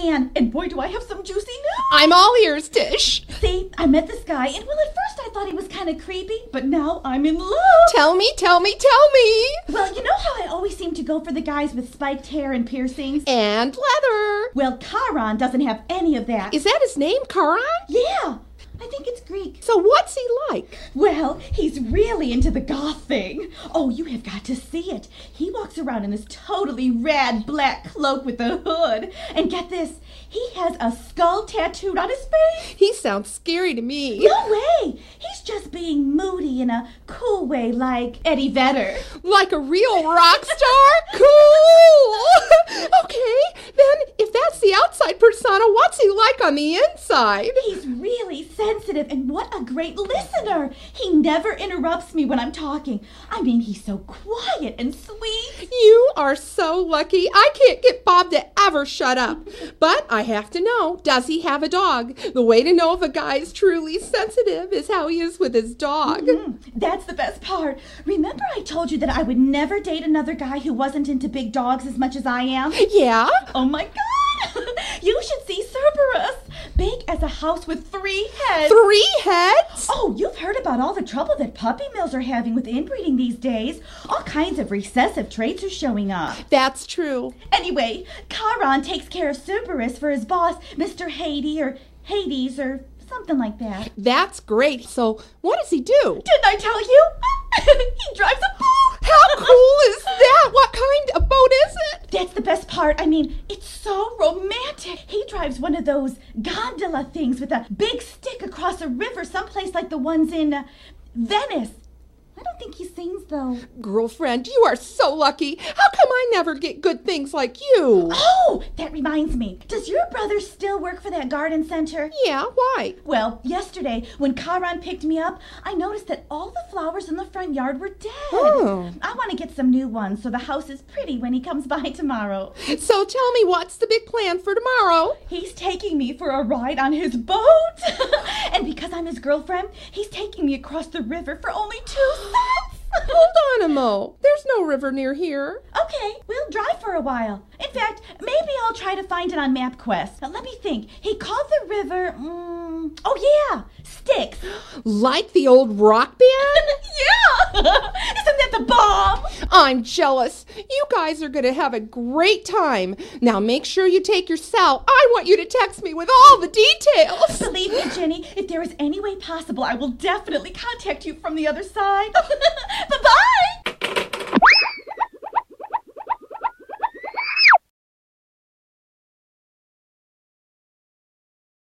Ann, and boy, do I have some juicy news. I'm all ears, Tish. See, I met this guy, and well, at first I thought he was kind of creepy, but now I'm in love. Tell me. Well, you know how I always seem to go for the guys with spiked hair and piercings? And leather. Well, Charon doesn't have any of that. Is that his name, Charon? Yeah, I think it's Greek. So what's he like? Well, he's really into the goth thing. Oh, you have got to see it. He walks around in this totally rad black cloak with a hood. And get this, he has a skull tattooed on his face. He sounds scary to me. No way. He's just being moody in a cool way like Eddie Vedder. Like a real rock star? Cool! Okay, then if that's the outside persona, what's he like on the inside? He's really sensitive, and what a great listener. He never interrupts me when I'm talking. I mean, he's so quiet and sweet. You are so lucky. I can't get Bob to ever shut up. But I have to know, does he have a dog? The way to know if a guy is truly sensitive is how he is with his dog. That's the best part. Remember I told you that I would never date another guy who wasn't into big dogs as much as I am? Yeah? Oh my God! You should see Cerberus. Big as a house with 3 heads. 3 heads? Oh, you've heard about all the trouble that puppy mills are having with inbreeding these days. All kinds of recessive traits are showing up. That's true. Anyway, Charon takes care of Cerberus for his boss, Mr. Hades, or something like that. That's great. So what does he do? Didn't I tell you? He drives a boat. How cool is that? What kind of boat is it? That's the best part. I mean, it's so romantic. He drives one of those gondola things with a big stick across a river, someplace like the ones in Venice. I don't think he sings, though. Girlfriend, you are so lucky. How come I never get good things like you? Oh, that reminds me. Does your brother still work for that garden center? Yeah, why? Well, yesterday, when Charon picked me up, I noticed that all the flowers in the front yard were dead. Oh. I want to get some new ones so the house is pretty when he comes by tomorrow. So tell me, what's the big plan for tomorrow? He's taking me for a ride on his boat. And because I'm his girlfriend, he's taking me across the river for only 2 cents. Hold on, Mo. There's no river near here. Okay, we'll drive for a while. In fact, maybe I'll try to find it on MapQuest. Now, let me think. He called the river, oh yeah, Styx. Like the old rock band? Yeah! Isn't that the bomb? I'm jealous. You guys are going to have a great time. Now make sure you take your cell. I want you to text me with all the details. Believe me, Jenny, if there is any way possible, I will definitely contact you from the other side. Bye-bye!